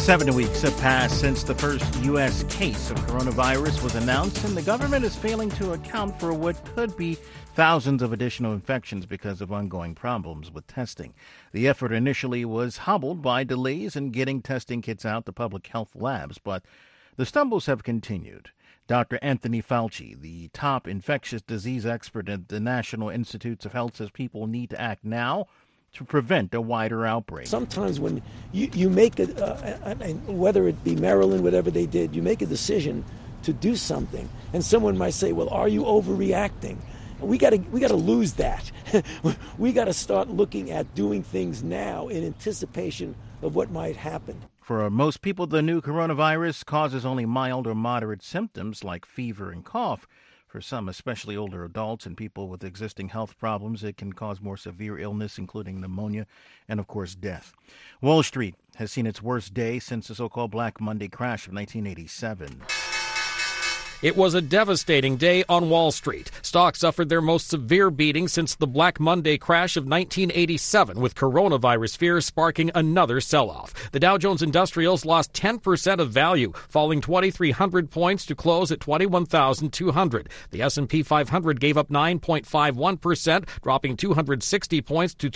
7 weeks have passed since the first U.S. case of coronavirus was announced, and the government is failing to account for what could be thousands of additional infections because of ongoing problems with testing. The effort initially was hobbled by delays in getting testing kits out to public health labs, but the stumbles have continued. Dr. Anthony Fauci, the top infectious disease expert at the National Institutes of Health, says people need to act now to prevent a wider outbreak. Sometimes when you make whether it be Maryland, whatever they did, you make a decision to do something, and someone might say, "Well, are you overreacting?" We got to lose that. We got to start looking at doing things now in anticipation of what might happen. For most people, the new coronavirus causes only mild or moderate symptoms like fever and cough. For some, especially older adults and people with existing health problems, it can cause more severe illness, including pneumonia and, of course, death. Wall Street has seen its worst day since the so-called Black Monday crash of 1987. It was a devastating day on Wall Street. Stocks suffered their most severe beating since the Black Monday crash of 1987, with coronavirus fears sparking another sell-off. The Dow Jones Industrials lost 10% of value, falling 2,300 points to close at 21,200. The S&P 500 gave up 9.51%, dropping 260 points to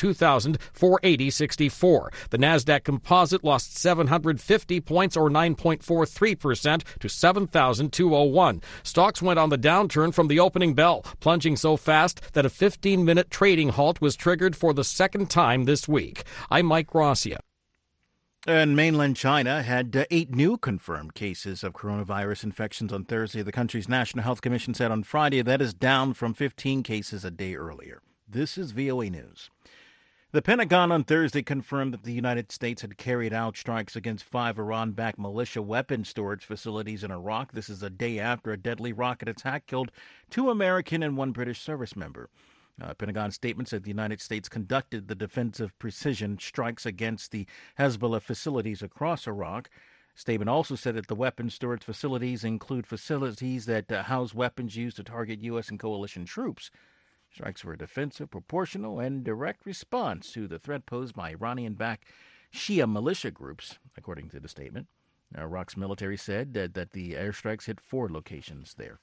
2,480.64. The Nasdaq Composite lost 750 points, or 9.43%, to 7,201. Stocks went on the downturn from the opening bell, plunging so fast that a 15-minute trading halt was triggered for the second time this week. I'm Mike Gracia. And mainland China had 8 new confirmed cases of coronavirus infections on Thursday. The country's National Health Commission said on Friday that is down from 15 cases a day earlier. This is VOA News. The Pentagon on Thursday confirmed that the United States had carried out strikes against 5 Iran-backed militia weapon storage facilities in Iraq. This is a day after a deadly rocket attack killed 2 American and 1 British service member. Pentagon statement said the United States conducted the defensive precision strikes against the Hezbollah facilities across Iraq. Statement also said that the weapon storage facilities include facilities that house weapons used to target U.S. and coalition troops. Strikes were a defensive, proportional, and direct response to the threat posed by Iranian-backed Shia militia groups, according to the statement. Iraq's military said that the airstrikes hit 4 locations there.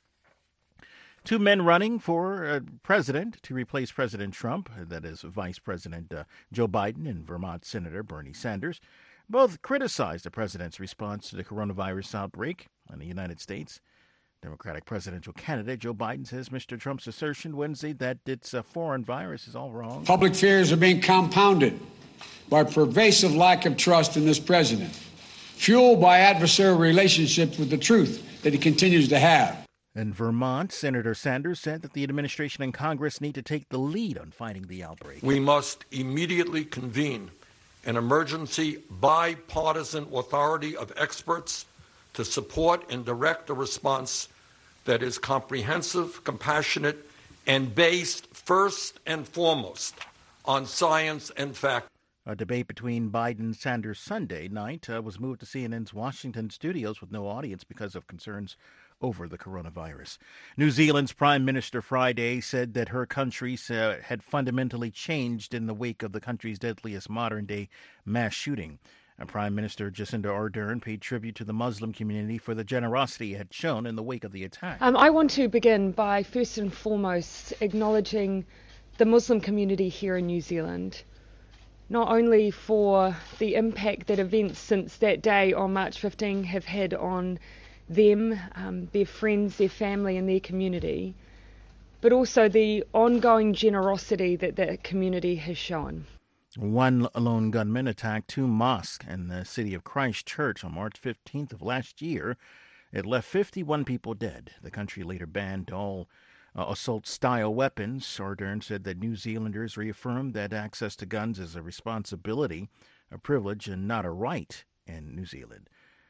2 men running for president to replace President Trump, that is Vice President Joe Biden and Vermont Senator Bernie Sanders, both criticized the president's response to the coronavirus outbreak in the United States. Democratic presidential candidate Joe Biden says Mr. Trump's assertion Wednesday that it's a foreign virus is all wrong. Public fears are being compounded by pervasive lack of trust in this president, fueled by adversarial relationships with the truth that he continues to have. In Vermont, Senator Sanders said that the administration and Congress need to take the lead on fighting the outbreak. We must immediately convene an emergency bipartisan authority of experts to support and direct a response that is comprehensive, compassionate, and based first and foremost on science and fact. A debate between Biden and Sanders Sunday night was moved to CNN's Washington studios with no audience because of concerns over the coronavirus. New Zealand's Prime Minister Friday said that her country had fundamentally changed in the wake of the country's deadliest modern-day mass shooting. Prime Minister Jacinda Ardern paid tribute to the Muslim community for the generosity it had shown in the wake of the attack. I want to begin by first and foremost acknowledging the Muslim community here in New Zealand, not only for the impact that events since that day on March 15 have had on them, their friends, their family and their community, but also the ongoing generosity that the community has shown. One lone gunman attacked 2 mosques in the city of Christchurch on March 15th of last year. It left 51 people dead. The country later banned all assault-style weapons. Ardern said that New Zealanders reaffirmed that access to guns is a responsibility, a privilege, and not a right in New Zealand.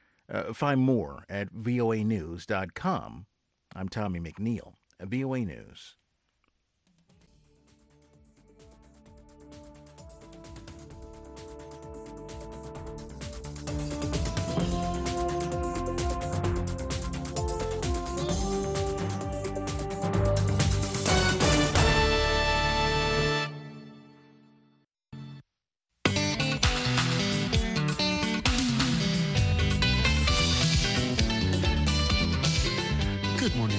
Find more at voanews.com. I'm Tommy McNeil, VOA News.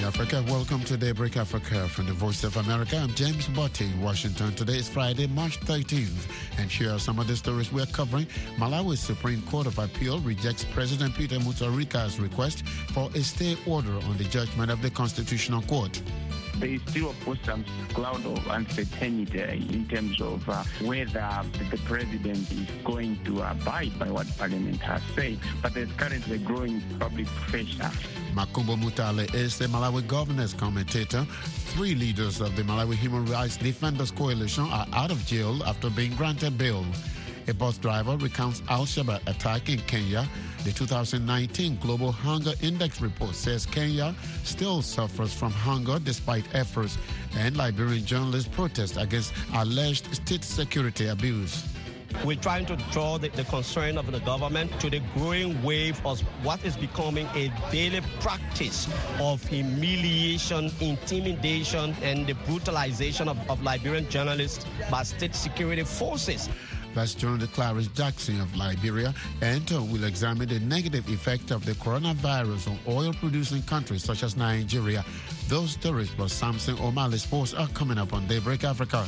Africa. Welcome to Daybreak Africa from the Voice of America. I'm James Botti in Washington. Today is Friday, March 13th. And here are some of the stories we're covering. Malawi's Supreme Court of Appeal rejects President Peter Mutharika's request for a stay order on the judgment of the Constitutional Court. There is still, of course, some cloud of uncertainty in terms of whether the president is going to abide by what Parliament has said. But there's currently growing public pressure. Makumbo Mutale is the Malawi governor's commentator. 3 leaders of the Malawi Human Rights Defenders Coalition are out of jail after being granted bail. A bus driver recounts Al-Shabaab attack in Kenya. The 2019 Global Hunger Index report says Kenya still suffers from hunger despite efforts, and Liberian journalists protest against alleged state security abuse. We're trying to draw the concern of the government to the growing wave of what is becoming a daily practice of humiliation, intimidation, and the brutalization of Liberian journalists by state security forces. That's Journalist Clarice Jackson of Liberia, and will examine the negative effect of the coronavirus on oil-producing countries such as Nigeria. Those stories plus Samson O'Malley Sports are coming up on Daybreak Africa.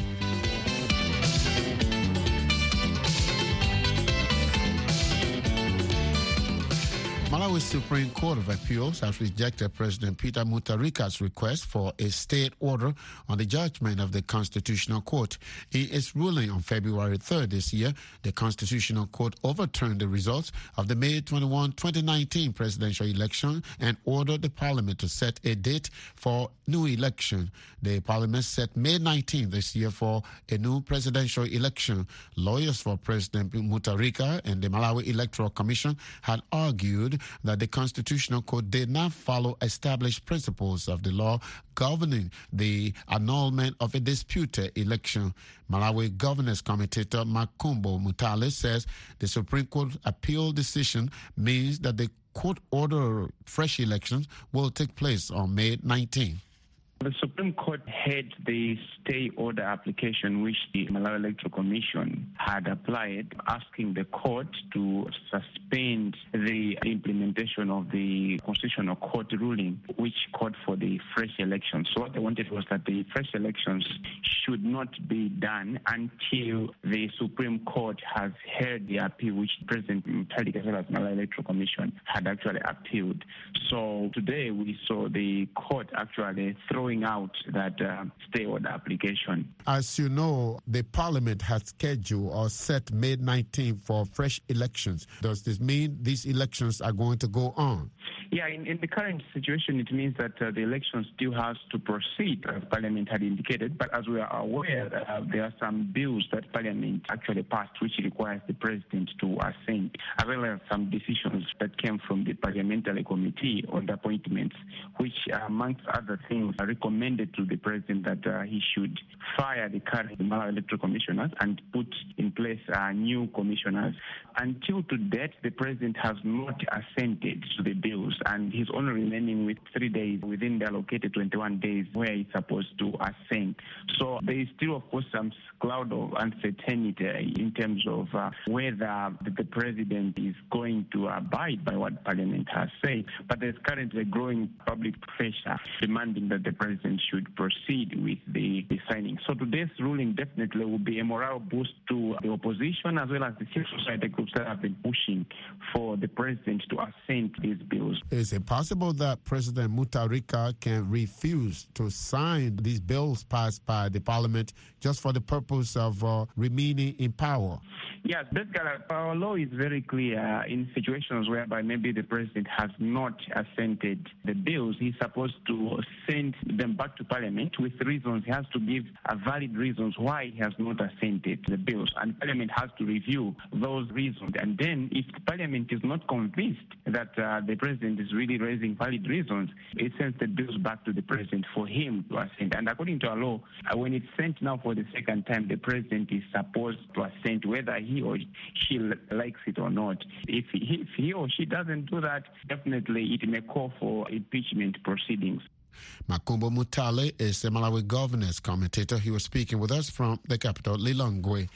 Malawi's Supreme Court of Appeals has rejected President Peter Mutharika's request for a stay order on the judgment of the Constitutional Court. In its ruling on February 3rd this year, the Constitutional Court overturned the results of the May 21, 2019 presidential election and ordered the Parliament to set a date for new election. The Parliament set May 19 this year for a new presidential election. Lawyers for President Mutharika and the Malawi Electoral Commission had argued that the Constitutional Court did not follow established principles of the law governing the annulment of a disputed election. Malawi Governor's Commentator Makumbo Mutale says the Supreme Court appeal decision means that the court order fresh elections will take place on May 19. The Supreme Court had the stay order application which the Malawi Electoral Commission had applied, asking the court to suspend the implementation of the Constitutional Court ruling, which called for the fresh elections. So what they wanted was that the fresh elections should not be done until the Supreme Court has heard the appeal which President Mutharika as well as Malawi Electoral Commission had actually appealed. So today we saw the court actually throwing out that stay order application. As you know, the Parliament has scheduled or set May 19 for fresh elections. Does this mean these elections are going to go on? Yeah, in the current situation, it means that the election still has to proceed, as Parliament had indicated. But as we are aware, there are some bills that Parliament actually passed which requires the President to assent, as well as some decisions that came from the Parliamentary Committee on the appointments, which, amongst other things, recommended to the President that he should fire the current Malawi Electoral Commissioners and put in place new commissioners. Until to date, the President has not assented to the bills, and he's only remaining with 3 days within the allocated 21 days where he's supposed to assent. So there is still, of course, some cloud of uncertainty in terms of whether the President is going to abide by what Parliament has said. But there's currently growing public pressure demanding that the President should proceed with the signing. So today's ruling definitely will be a morale boost to the opposition as well as the civil society groups that have been pushing for the President to assent these bills. Is it possible that President Mutharika can refuse to sign these bills passed by the Parliament just for the purpose of remaining in power? Yes, our law is very clear in situations whereby maybe the President has not assented the bills. He's supposed to send them back to Parliament with reasons. He has to give valid reasons why he has not assented the bills. And Parliament has to review those reasons. And then if the Parliament is not convinced that the President is really raising valid reasons, it sends the bills back to the President for him to assent. And according to our law, when it's sent now for the second time, the President is supposed to assent whether he or she likes it or not. If he or she doesn't do that, definitely it may call for impeachment proceedings. Makumbo Mutale is the Malawi Governor's Commentator. He was speaking with us from the capital, Lilongwe.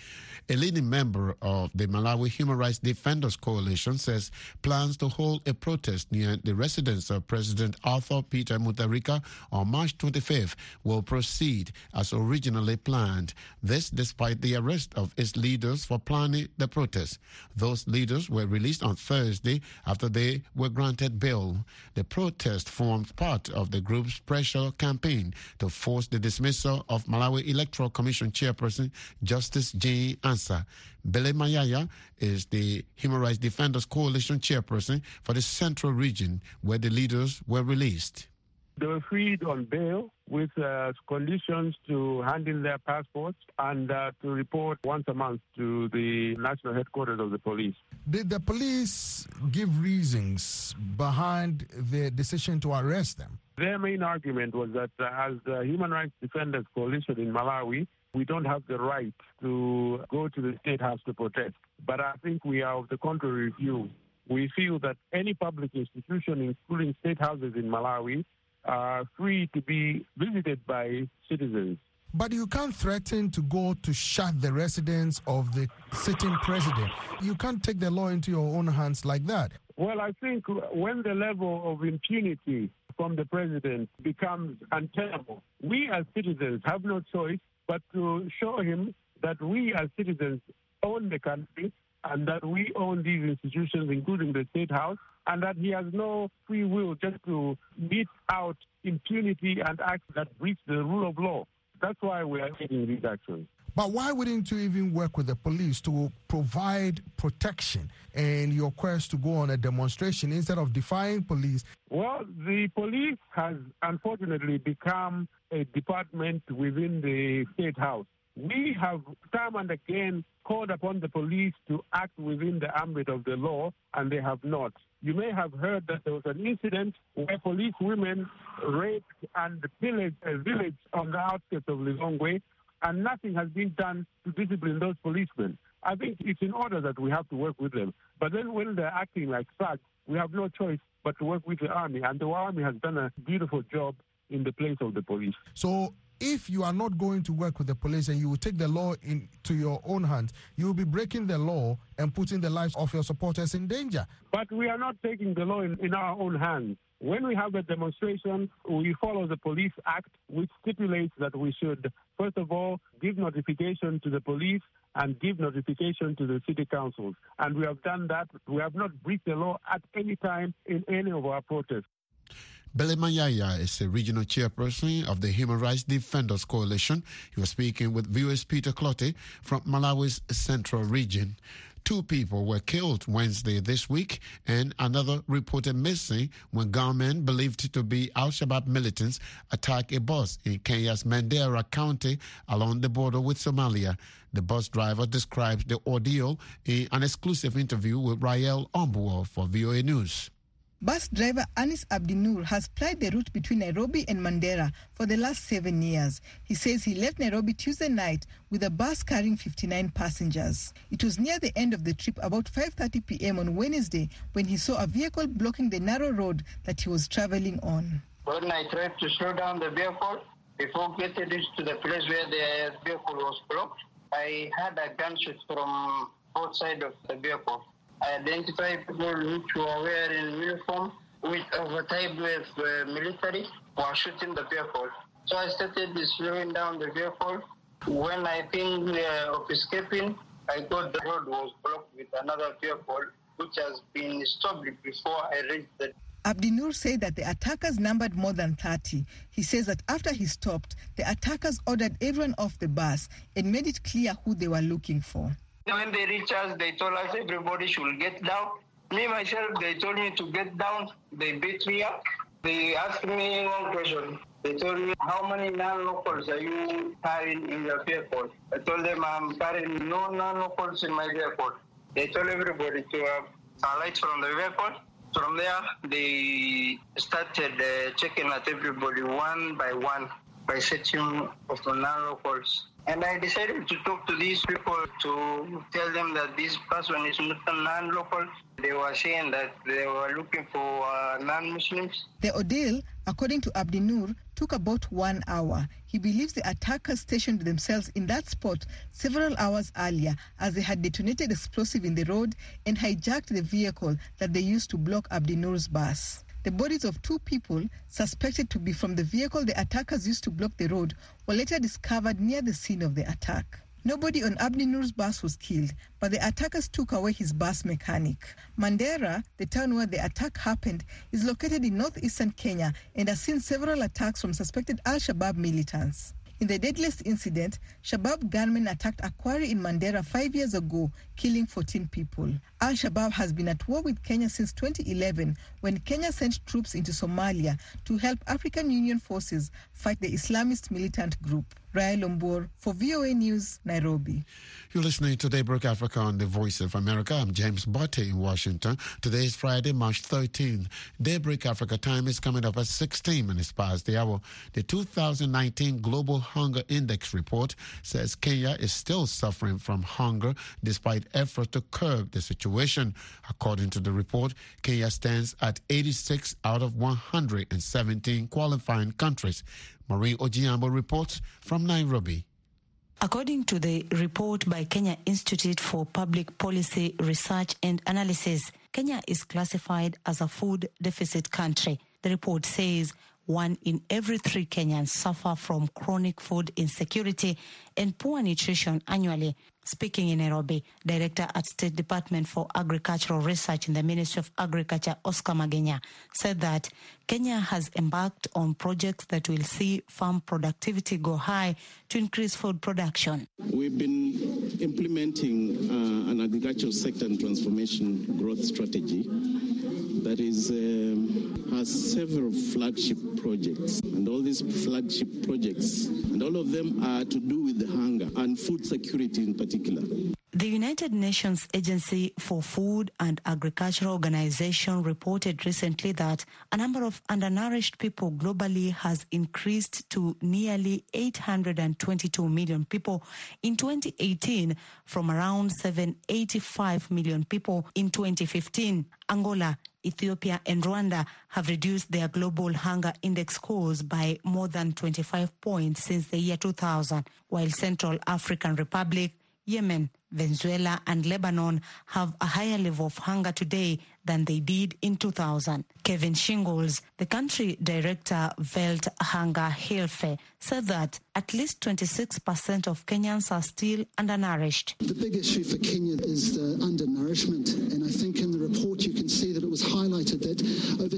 A leading member of the Malawi Human Rights Defenders Coalition says plans to hold a protest near the residence of President Arthur Peter Mutharika on March 25th will proceed as originally planned. This despite the arrest of its leaders for planning the protest. Those leaders were released on Thursday after they were granted bail. The protest formed part of the group's pressure campaign to force the dismissal of Malawi Electoral Commission Chairperson Justice Jane Ansah. Bele Mayaya is the Human Rights Defenders Coalition Chairperson for the Central Region, where the leaders were released. They were freed on bail with conditions to hand in their passports and to report once a month to the national headquarters of the police. Did the police give reasons behind the decision to arrest them? Their main argument was that as the Human Rights Defenders Coalition in Malawi, we don't have the right to go to the State House to protest. But I think we are of the contrary view. We feel that any public institution, including state houses in Malawi, are free to be visited by citizens. But you can't threaten to go to shut the residence of the sitting president. You can't take the law into your own hands like that. Well, I think when the level of impunity from the president becomes untenable, we as citizens have no choice but to show him that we as citizens own the country and that we own these institutions, including the State House, and that he has no free will just to mete out impunity and acts that breach the rule of law. That's why we are taking these actions. But why wouldn't you even work with the police to provide protection in your quest to go on a demonstration instead of defying police? Well, the police has unfortunately become a department within the State House. We have time and again called upon the police to act within the ambit of the law, and they have not. You may have heard that there was an incident where police women raped and pillaged a village on the outskirts of Lilongwe, and nothing has been done to discipline those policemen. I think it's in order that we have to work with them. But then when they're acting like thugs, we have no choice but to work with the army, and the army has done a beautiful job in the place of the police. So if you are not going to work with the police and you will take the law into your own hands, you will be breaking the law and putting the lives of your supporters in danger. But we are not taking the law in our own hands. When we have a demonstration, we follow the Police Act, which stipulates that we should, first of all, give notification to the police and give notification to the city councils. And we have done that. We have not breached the law at any time in any of our protests. Bele Mayaya is a regional chairperson of the Human Rights Defenders Coalition. He was speaking with viewers Peter Clotte from Malawi's Central Region. 2 people were killed Wednesday this week and another reported missing when gunmen believed to be Al-Shabaab militants attacked a bus in Kenya's Mandera County along the border with Somalia. The bus driver describes the ordeal in an exclusive interview with Rael Ombuo for VOA News. Bus driver Anis Abdinur has plied the route between Nairobi and Mandera for the last 7 years. He says he left Nairobi Tuesday night with a bus carrying 59 passengers. It was near the end of the trip, about 5:30 p.m. on Wednesday, when he saw a vehicle blocking the narrow road that he was traveling on. When I tried to slow down the vehicle, before getting to the place where the vehicle was blocked, I had a gunshot from both sides of the vehicle. I identified people which were wearing uniform with overtied with military were shooting the vehicle. So I started slowing down the vehicle. When I think of escaping, I thought the road was blocked with another vehicle which has been stopped before I reached the... Abdinur said that the attackers numbered more than 30. He says that after he stopped, the attackers ordered everyone off the bus and made it clear who they were looking for. When they reached us, they told us everybody should get down. Me, myself, they told me to get down. They beat me up. They asked me one question. They told me, how many non-locals are you carrying in your vehicle? I told them I'm carrying no non-locals in my vehicle. They told everybody to alight from the vehicle. From there, they started checking at everybody one by one by searching of the non-locals. And I decided to talk to these people to tell them that this person is not non-local. They were saying that they were looking for non-Muslims. The ordeal, according to Abdi Nur, took about 1 hour. He believes the attackers stationed themselves in that spot several hours earlier as they had detonated explosive in the road and hijacked the vehicle that they used to block Abdi Nur's bus. The bodies of 2 people suspected to be from the vehicle the attackers used to block the road were later discovered near the scene of the attack. Nobody on Abdi Nur's bus was killed, but the attackers took away his bus mechanic. Mandera, the town where the attack happened, is located in northeastern Kenya and has seen several attacks from suspected Al-Shabaab militants. In the deadliest incident, Shabaab gunmen attacked a quarry in Mandera 5 years ago, killing 14 people. Al-Shabaab has been at war with Kenya since 2011, when Kenya sent troops into Somalia to help African Union forces fight the Islamist militant group. Raya Lombor for VOA News, Nairobi. You're listening to Daybreak Africa on the Voice of America. I'm James Botte in Washington. Today is Friday, March 13th. Daybreak Africa time is coming up at 16 minutes past the hour. The 2019 Global Hunger Index report says Kenya is still suffering from hunger despite efforts to curb the situation. According to the report, Kenya stands at 86 out of 117 qualifying countries. Maureen Ojiambo reports from Nairobi. According to the report by Kenya Institute for Public Policy Research and Analysis, Kenya is classified as a food deficit country. The report says 1 in every 3 Kenyans suffer from chronic food insecurity and poor nutrition annually. Speaking in Nairobi, Director at State Department for Agricultural Research in the Ministry of Agriculture, Oscar Magenya, said that Kenya has embarked on projects that will see farm productivity go high to increase food production. We've been implementing an agricultural sector and transformation growth strategy that has several flagship projects. And all these flagship projects, and all of them are to do with the hunger and food security in particular. The United Nations Agency for Food and Agricultural Organization reported recently that a number of undernourished people globally has increased to nearly 822 million people in 2018 from around 785 million people in 2015. Angola, Ethiopia and Rwanda have reduced their global hunger index scores by more than 25 points since the year 2000, while Central African Republic, Yemen, Venezuela and Lebanon have a higher level of hunger today than they did in 2000. Kevin Shingles, the country director Welthunger-Hilfe, said that at least 26% of Kenyans are still undernourished. The big issue for Kenya is the undernourishment, and I think in the report you can see that it was highlighted that over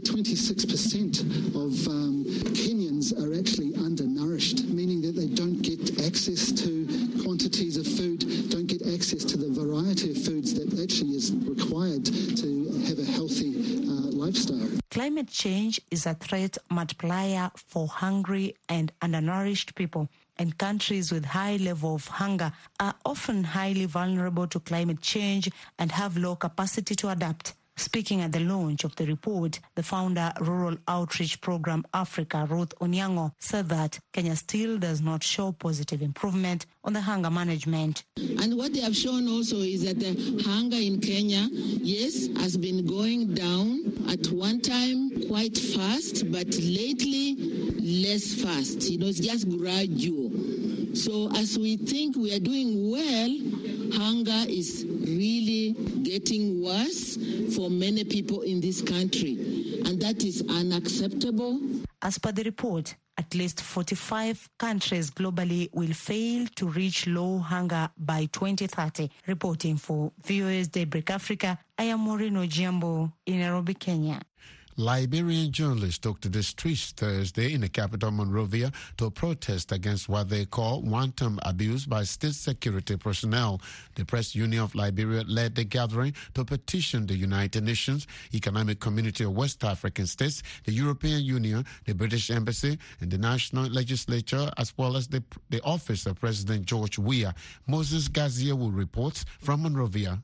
26% of Kenyans are actually undernourished, meaning that they don't get access to quantities of food, don't get access to the variety of foods that actually is required to have a healthy lifestyle. Climate change is a threat multiplier for hungry and undernourished people, and countries with high level of hunger are often highly vulnerable to climate change and have low capacity to adapt. Speaking at the launch of the report, the founder, Rural Outreach Program Africa, Ruth Onyango, said that Kenya still does not show positive improvement on the hunger management. And what they have shown also is that the hunger in Kenya, yes, has been going down at one time quite fast, but lately less fast. It was just gradual. So as we think we are doing well, hunger is really getting worse for many people in this country, and that is unacceptable. As per the report, at least 45 countries globally will fail to reach low hunger by 2030. Reporting for VOA's Daybreak Africa, I am Maureen Ojiambo in Nairobi, Kenya. Liberian journalists took to the streets Thursday in the capital Monrovia to protest against what they call wanton abuse by state security personnel. The Press Union of Liberia led the gathering to petition the United Nations, Economic Community of West African States, the European Union, the British Embassy, and the National Legislature, as well as the office of President George Weah. Moses Gaziewu reports from Monrovia.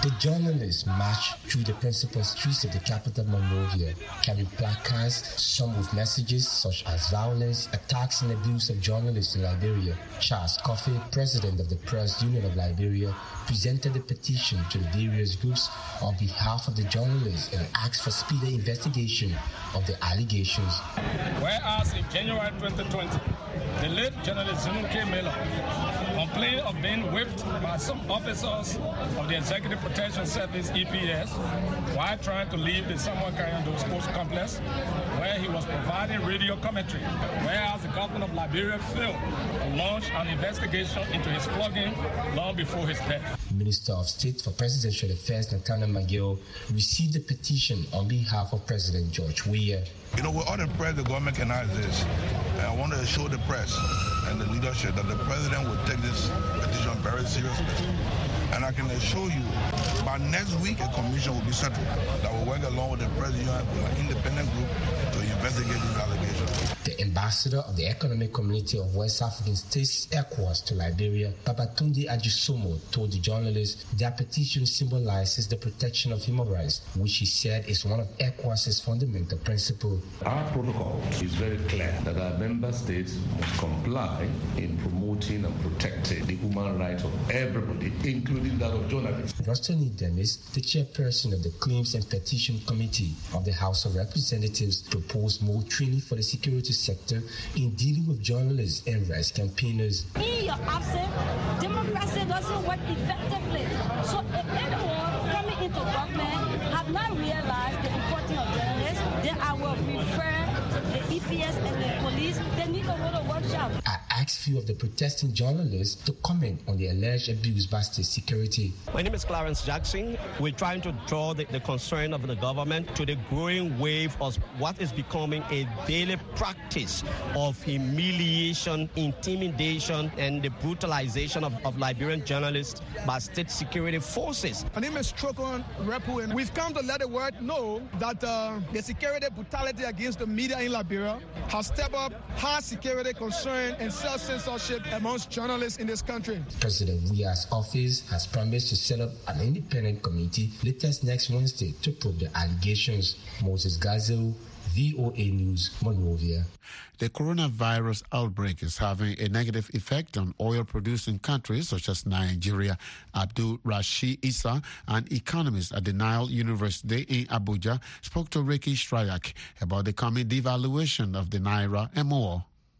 The journalists marched through the principal streets of the capital Monrovia, carrying placards, some with messages such as violence, attacks and abuse of journalists in Liberia. Charles Coffey, president of the Press Union of Liberia, presented a petition to the various groups on behalf of the journalists and asked for speedy investigation of the allegations. Whereas in January 2020, the late journalist Zunun K. Miller complained of being whipped by some officers of the Executive Protection Service, EPS, while trying to leave the Samuel Kayando Sports Complex, where he was providing radio commentary. Whereas the government of Liberia failed to launch an investigation into his flogging long before his death. Minister of State for Presidential Affairs, Nathaniel McGill, received a petition on behalf of President George Weah. You know, with all the press the government can have this, and I want to assure the press and the leadership that the president will take this petition very seriously. And I can assure you, by next week, a commission will be settled that will work along with the press union with an independent group to investigate these allegations. The ambassador of the Economic Community of West African States, ECOWAS, to Liberia, Babatunde Ajisomo, told the journalists their petition symbolizes the protection of human rights, which he said is one of ECOWAS's fundamental principles. Our protocol is very clear that our member states must comply in promoting and protecting the human rights of everybody, including that of journalists. Rostoni Dennis, the chairperson of the Claims and Petition Committee of the House of Representatives, proposed more training for the security sector in dealing with journalists and rights campaigners. In your absence, democracy doesn't work effectively. So if anyone coming into government have not realized the importance of journalists, then I will refer the EPS and the police, they need to hold a workshop. I asked few of the protesting journalists to comment on the alleged abuse by state security. My name is Clarence Jackson. We're trying to draw the concern of the government to the growing wave of what is becoming a daily practice of humiliation, intimidation, and the brutalization of Liberian journalists by state security forces. My name is Trokon Repu, and we've come to let the world know that the security brutality against the media in Liberia has stepped up high security concern and self-censorship amongst journalists in this country. President Weah's office has promised to set up an independent committee latest next Wednesday to probe the allegations. Moses Gazel, VOA News, Monrovia. The coronavirus outbreak is having a negative effect on oil-producing countries such as Nigeria. Abdul Rashid Issa, an economist at the Nile University in Abuja, spoke to Ricky Shrayak about the coming devaluation of the Naira and more.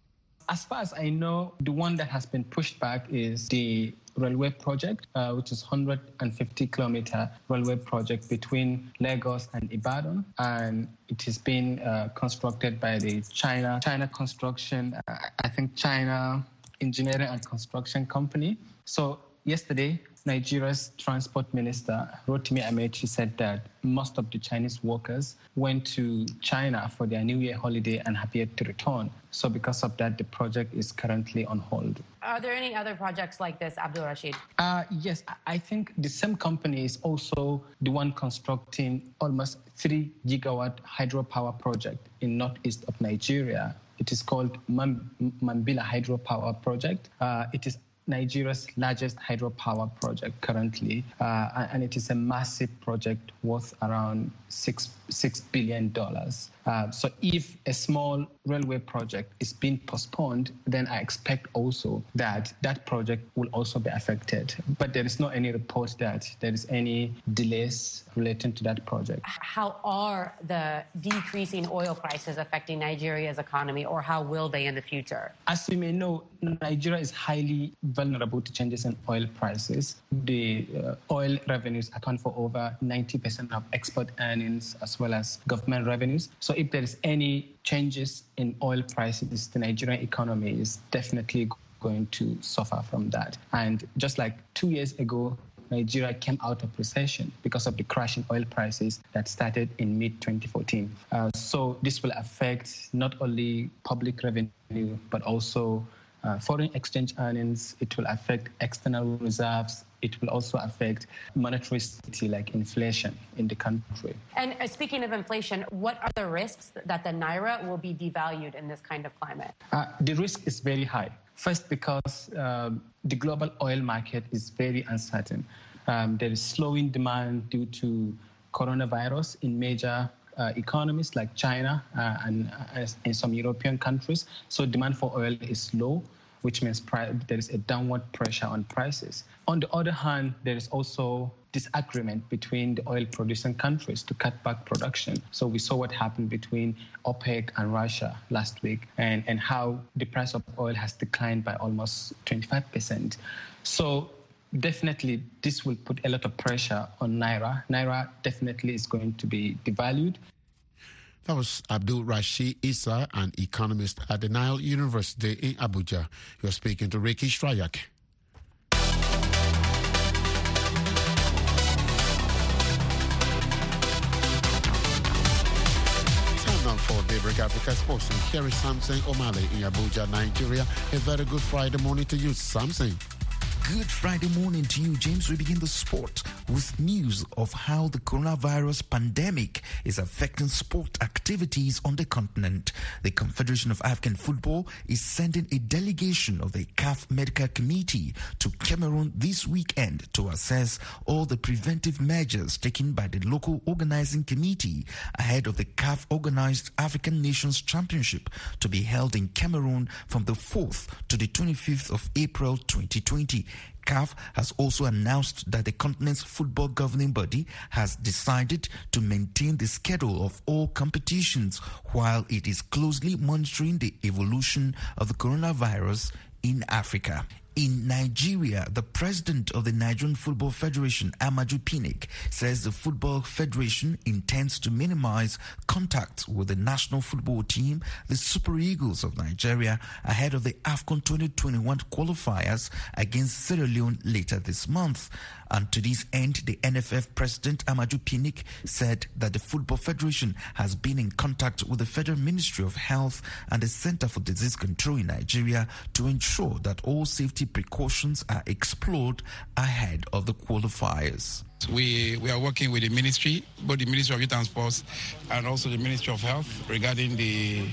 As far as I know, the one that has been pushed back is the railway project, which is 150-kilometer railway project between Lagos and Ibadan, and it has been constructed by the China Construction, I think China Engineering and Construction Company. So yesterday, Nigeria's transport minister, Rotimi Amechi, said that most of the Chinese workers went to China for their New Year holiday and have yet to return. So because of that, the project is currently on hold. Are there any other projects like this, Abdul Rashid? Yes, I think the same company is also the one constructing almost 3 gigawatt hydropower project in northeast of Nigeria. It is called Mambila Hydropower Project. It is Nigeria's largest hydropower project currently, and it is a massive project worth around $6 billion. So if a small railway project is being postponed, then I expect also that that project will also be affected. But there is not any report that there is any delays relating to that project. How are the decreasing oil prices affecting Nigeria's economy, or how will they in the future? As you may know, Nigeria is highly vulnerable to changes in oil prices. The oil revenues account for over 90% of export earnings as well as government revenues. So if there is any changes in oil prices, the Nigerian economy is definitely going to suffer from that. And just like 2 years ago, Nigeria came out of recession because of the crash in oil prices that started in mid-2014. So this will affect not only public revenue, but also foreign exchange earnings. It will affect external reserves. It will also affect monetary stability like inflation in the country. And speaking of inflation, what are the risks that the Naira will be devalued in this kind of climate? The risk is very high. First, because the global oil market is very uncertain. There is slowing demand due to coronavirus in major economies like China and in some European countries. So demand for oil is low, which means there is a downward pressure on prices. On the other hand, there is also disagreement between the oil-producing countries to cut back production. So we saw what happened between OPEC and Russia last week and how the price of oil has declined by almost 25%. So definitely this will put a lot of pressure on Naira. Naira definitely is going to be devalued. That was Abdul Rashid Issa, an economist at the Nile University in Abuja. You're speaking to Ricky Strayak. For Daybreak Africa Sports, and here is Samson Omale in Abuja, Nigeria. A very good Friday morning to you, Samson. Good Friday morning to you, James. We begin the sport with news of how the coronavirus pandemic is affecting sport activities on the continent. The Confederation of African Football is sending a delegation of the CAF Medical Committee to Cameroon this weekend to assess all the preventive measures taken by the local organizing committee ahead of the CAF-organized African Nations Championship to be held in Cameroon from the 4th to the 25th of April 2020. CAF has also announced that the continent's football governing body has decided to maintain the schedule of all competitions while it is closely monitoring the evolution of the coronavirus in Africa. In Nigeria, the president of the Nigerian Football Federation, Amaju Pinnick, says the Football Federation intends to minimize contact with the national football team, the Super Eagles of Nigeria, ahead of the AFCON 2021 qualifiers against Sierra Leone later this month. And to this end, the NFF president, Amaju Pinnick, said that the Football Federation has been in contact with the Federal Ministry of Health and the Center for Disease Control in Nigeria to ensure that all safety precautions are explored ahead of the qualifiers. We are working with the ministry, both the Ministry of Youth and Sports and also the Ministry of Health regarding the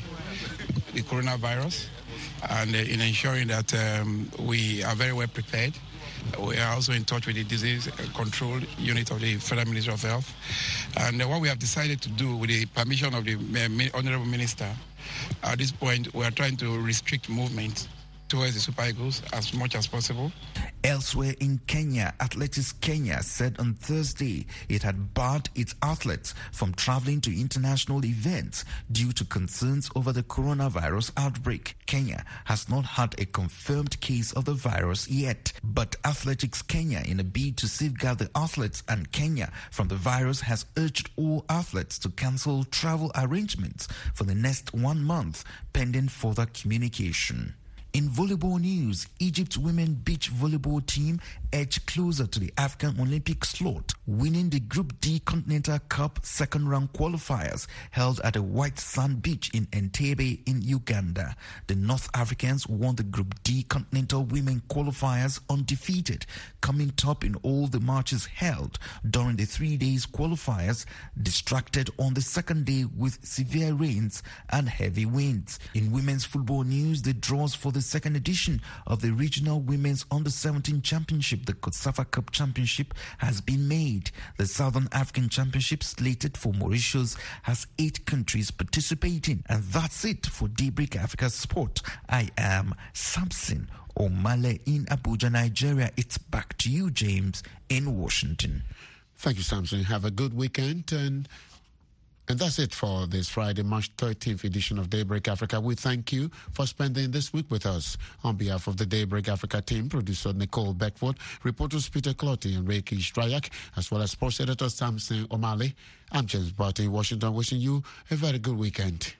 coronavirus and in ensuring that we are very well prepared. We are also in touch with the disease control unit of the Federal Ministry of Health. And what we have decided to do with the permission of the Honorable Minister, at this point, we are trying to restrict movement towards the Super Eagles as much as possible. Elsewhere in Kenya, Athletics Kenya said on Thursday it had barred its athletes from traveling to international events due to concerns over the coronavirus outbreak. Kenya has not had a confirmed case of the virus yet, but Athletics Kenya, in a bid to safeguard the athletes and Kenya from the virus, has urged all athletes to cancel travel arrangements for the next 1 month pending further communication. In volleyball news, Egypt's women beach volleyball team edged closer to the African Olympic slot, winning the Group D Continental Cup second-round qualifiers held at a white sand beach in Entebbe in Uganda. The North Africans won the Group D Continental Women qualifiers undefeated, coming top in all the matches held during the 3 days qualifiers, distracted on the second day with severe rains and heavy winds. In women's football news, the draws for the second edition of the Regional Women's Under-17 Championship, the Kotsafa Cup Championship, has been made. The Southern African Championship, slated for Mauritius, has 8 countries participating. And that's it for Daybreak Africa Sport. I am Samson Omale in Abuja, Nigeria. It's back to you, James, in Washington. Thank you, Samson. Have a good weekend. And that's it for this Friday, March 13th edition of Daybreak Africa. We thank you for spending this week with us. On behalf of the Daybreak Africa team, producer Nicole Beckford, reporters Peter Clotty and Reiki Strayak, as well as sports editor Samson Omale, I'm James Barton in Washington, wishing you a very good weekend.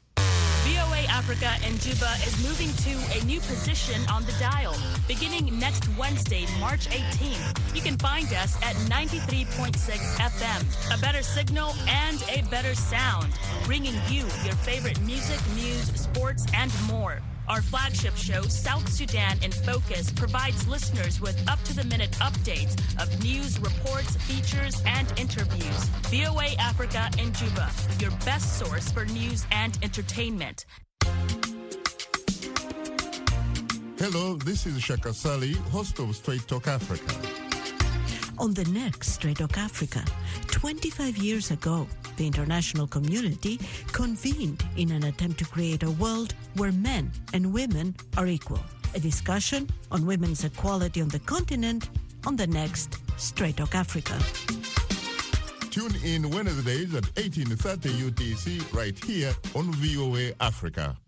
VOA Africa in Juba is moving to a new position on the dial. Beginning next Wednesday, March 18th, you can find us at 93.6 FM. A better signal and a better sound, bringing you your favorite music, news, sports, and more. Our flagship show, South Sudan in Focus, provides listeners with up-to-the-minute updates of news, reports, features, and interviews. VOA Africa in Juba, your best source for news and entertainment. Hello, this is Shaka Sali, host of Straight Talk Africa. on the next Straight Talk Africa. 25 years ago, the international community convened in an attempt to create a world where men and women are equal. A discussion on women's equality on the continent on the next Straight Talk Africa. Tune in Wednesdays at 18:30 UTC right here on VOA Africa.